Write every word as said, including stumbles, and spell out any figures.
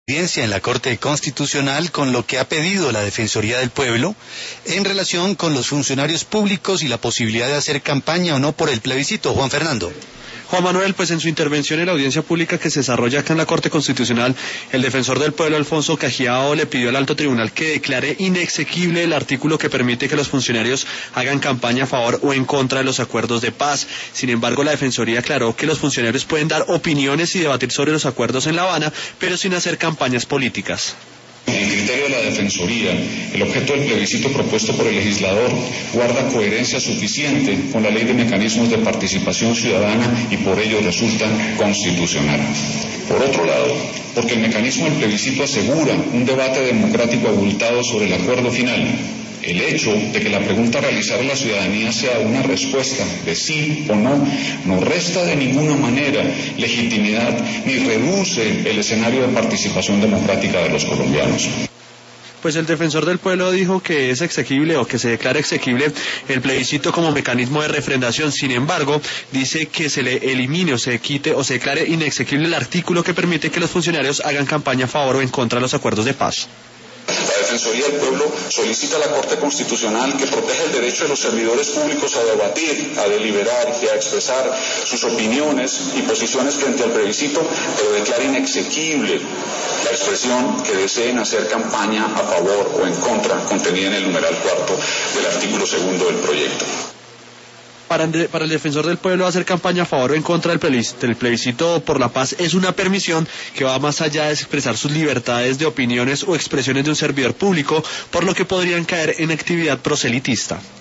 Audiencia en la Corte Constitucional con lo que ha pedido la Defensoría del Pueblo en relación con los funcionarios públicos y la posibilidad de hacer campaña o no por el plebiscito. Juan Fernando. Juan Manuel, pues en su intervención en la audiencia pública que se desarrolla acá en la Corte Constitucional, el defensor del pueblo, Alfonso Cajiao, le pidió al alto tribunal que declare inexequible el artículo que permite que los funcionarios hagan campaña a favor o en contra de los acuerdos de paz. Sin embargo, la Defensoría aclaró que los funcionarios pueden dar opiniones y debatir sobre los acuerdos en La Habana, pero sin hacer campañas políticas. En criterio de la Defensoría, el objeto del plebiscito propuesto por el legislador guarda coherencia suficiente con la Ley de Mecanismos de Participación Ciudadana y por ello resulta constitucional. Por otro lado, porque el mecanismo del plebiscito asegura un debate democrático abultado sobre el acuerdo final, el hecho de que la pregunta a realizar a la ciudadanía sea una respuesta de sí o no, no resta de ninguna manera legitimidad ni reduce el escenario de participación democrática de los colombianos. Pues el defensor del pueblo dijo que es exequible o que se declara exequible el plebiscito como mecanismo de refrendación. Sin embargo, dice que se le elimine o se quite o se declare inexequible el artículo que permite que los funcionarios hagan campaña a favor o en contra de los acuerdos de paz. La Defensoría del Pueblo solicita a la Corte Constitucional que proteja el derecho de los servidores públicos a debatir, a deliberar y a expresar sus opiniones y posiciones frente al plebiscito, pero declare inexequible la expresión que deseen hacer campaña a favor o en contra, contenida en el numeral cuarto del artículo segundo del proyecto. Para, para el defensor del pueblo, hacer campaña a favor o en contra del plebiscito, del plebiscito por la paz es una permisión que va más allá de expresar sus libertades de opiniones o expresiones de un servidor público, por lo que podrían caer en actividad proselitista.